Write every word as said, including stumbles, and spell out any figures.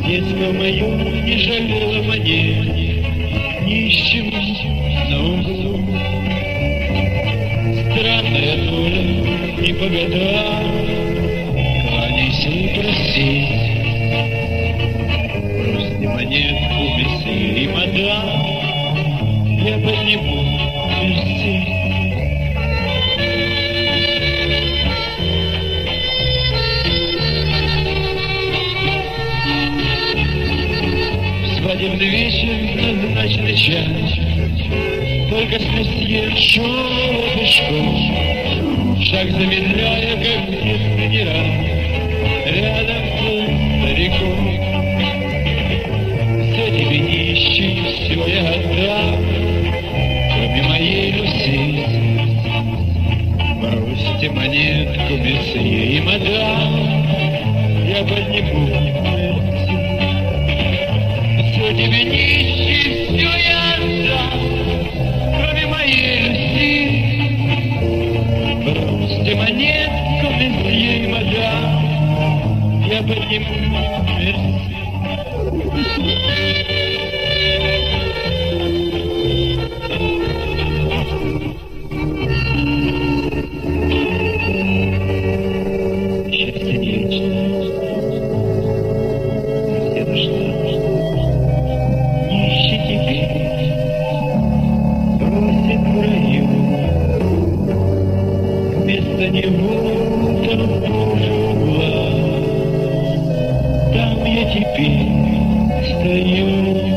Детство мое не жалело монет, нищим на углу. Странная доля не по годам, кланяйся и проси. Бросьте монетку, месье и мадам, я подниму мерси. Свадебный вечер, назначенный час, только с месье шел пешком, шаг замедляя, как в детстве не раз, рядом с стариком. Все тебе нищий, все я отдам, кроме моей Люси. Бросьте монетку, месье и мадам, я подниму. Все тебе нищий, все я отдам, кроме моей Люси. Бросьте монетку, месье и мадам, я подниму. Мерси. Счастье вечное, где нашла, нищий теперь бросит в раю, вместо него там тоже угла, там я теперь стою.